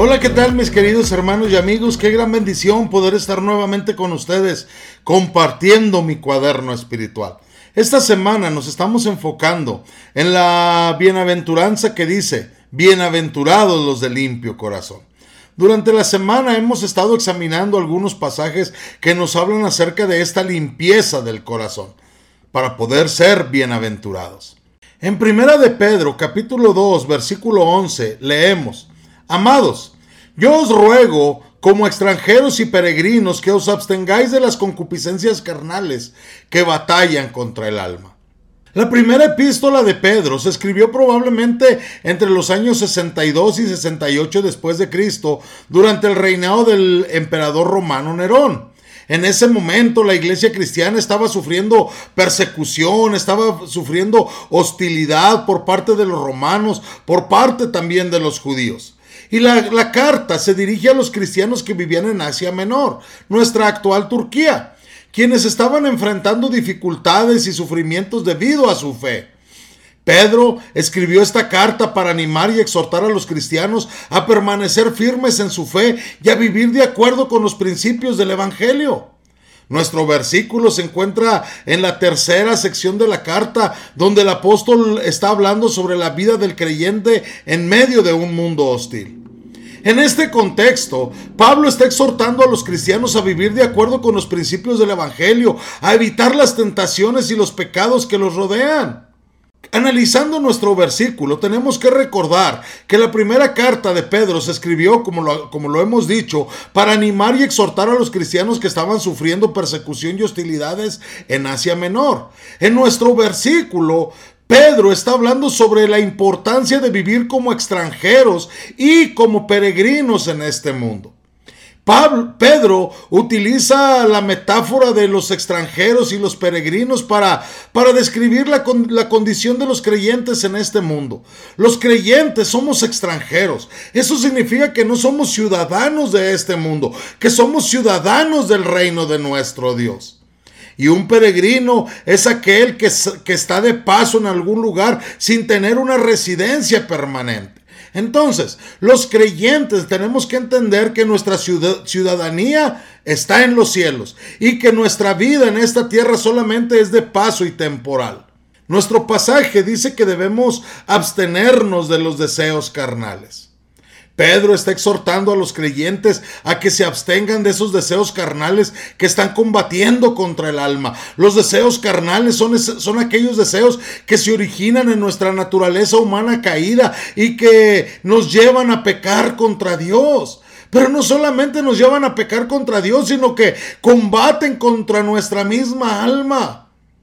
Hola, ¿qué tal mis queridos hermanos y amigos? Qué gran bendición poder estar nuevamente con ustedes compartiendo mi cuaderno espiritual. Esta semana nos estamos enfocando en la bienaventuranza que dice: bienaventurados los de limpio corazón. Durante la semana hemos estado examinando algunos pasajes que nos hablan acerca de esta limpieza del corazón para poder ser bienaventurados. En Primera de Pedro, capítulo 2, versículo 11, leemos: Amados, yo os ruego, como extranjeros y peregrinos, que os abstengáis de las concupiscencias carnales que batallan contra el alma. La primera epístola de Pedro se escribió probablemente entre los años 62 y 68 después de Cristo, durante el reinado del emperador romano Nerón. En ese momento la iglesia cristiana estaba sufriendo persecución, estaba sufriendo hostilidad por parte de los romanos, por parte también de los judíos. Y la carta se dirige a los cristianos que vivían en Asia Menor, nuestra actual Turquía, quienes estaban enfrentando dificultades y sufrimientos debido a su fe. Pedro escribió esta carta para animar y exhortar a los cristianos a permanecer firmes en su fe y a vivir de acuerdo con los principios del Evangelio. Nuestro versículo se encuentra en la tercera sección de la carta, donde el apóstol está hablando sobre la vida del creyente en medio de un mundo hostil. En este contexto, Pablo está exhortando a los cristianos a vivir de acuerdo con los principios del Evangelio, a evitar las tentaciones y los pecados que los rodean. Analizando nuestro versículo, tenemos que recordar que la primera carta de Pedro se escribió, como lo hemos dicho, para animar y exhortar a los cristianos que estaban sufriendo persecución y hostilidades en Asia Menor. En nuestro versículo, Pedro está hablando sobre la importancia de vivir como extranjeros y como peregrinos en este mundo. Pedro utiliza la metáfora de los extranjeros y los peregrinos para describir la condición de los creyentes en este mundo. Los creyentes somos extranjeros. Eso significa que no somos ciudadanos de este mundo, que somos ciudadanos del reino de nuestro Dios. Y un peregrino es aquel que está de paso en algún lugar sin tener una residencia permanente. Entonces, los creyentes tenemos que entender que nuestra ciudadanía está en los cielos y que nuestra vida en esta tierra solamente es de paso y temporal. Nuestro pasaje dice que debemos abstenernos de los deseos carnales. Pedro está exhortando a los creyentes a que se abstengan de esos deseos carnales que están combatiendo contra el alma. Los deseos carnales son aquellos deseos que se originan en nuestra naturaleza humana caída y que nos llevan a pecar contra Dios. Pero no solamente nos llevan a pecar contra Dios, sino que combaten contra nuestra misma alma.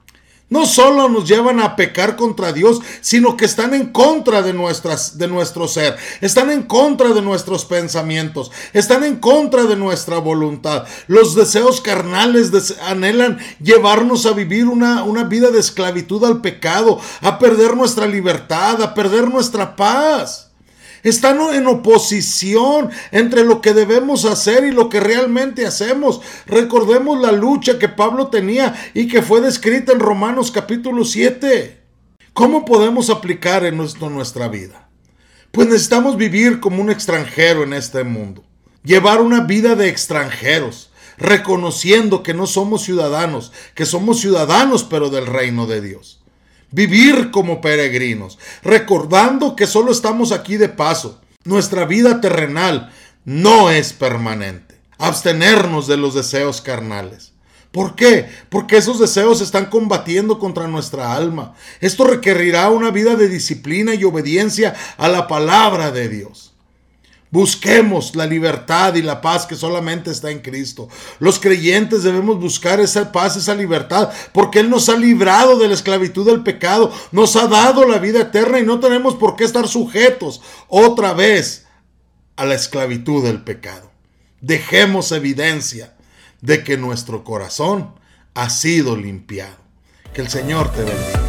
No solo nos llevan a pecar contra Dios, sino que están en contra de nuestro ser, están en contra de nuestros pensamientos, están en contra de nuestra voluntad. Los deseos carnales anhelan llevarnos a vivir una vida de esclavitud al pecado, a perder nuestra libertad, a perder nuestra paz. Están en oposición entre lo que debemos hacer y lo que realmente hacemos. Recordemos la lucha que Pablo tenía y que fue descrita en Romanos capítulo 7. ¿Cómo podemos aplicar en nuestra vida? Pues necesitamos vivir como un extranjero en este mundo. Llevar una vida de extranjeros, reconociendo que no somos ciudadanos, que somos ciudadanos pero del reino de Dios. Vivir como peregrinos, recordando que solo estamos aquí de paso. Nuestra vida terrenal no es permanente. Abstenernos de los deseos carnales. ¿Por qué? Porque esos deseos están combatiendo contra nuestra alma. Esto requerirá una vida de disciplina y obediencia a la palabra de Dios. Busquemos la libertad y la paz que solamente está en Cristo. Los creyentes debemos buscar esa paz, esa libertad, porque Él nos ha librado de la esclavitud del pecado, nos ha dado la vida eterna y no tenemos por qué estar sujetos otra vez a la esclavitud del pecado. Dejemos evidencia de que nuestro corazón ha sido limpiado. Que el Señor te bendiga.